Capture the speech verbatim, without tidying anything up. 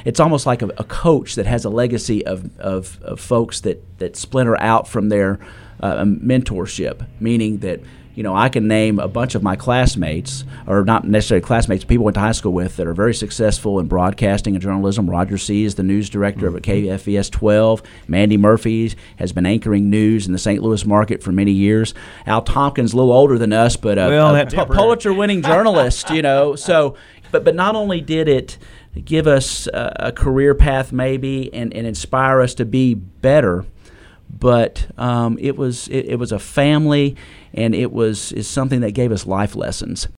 it's almost like a, a coach that has a legacy of, of, of folks that, that splinter out from their uh, mentorship, meaning that, you know, I can name a bunch of my classmates, or not necessarily classmates, people I went to high school with that are very successful in broadcasting and journalism. Roger C. is the news director mm-hmm. of K F E S twelve. Mandy Murphy has been anchoring news in the Saint Louis market for many years. Al Tompkins, a little older than us, but a, well, a, a Pulitzer-winning journalist, you know. So, but but not only did it give us a, a career path maybe and, and inspire us to be better, but um, it was it, it was a family, and it was is something that gave us life lessons.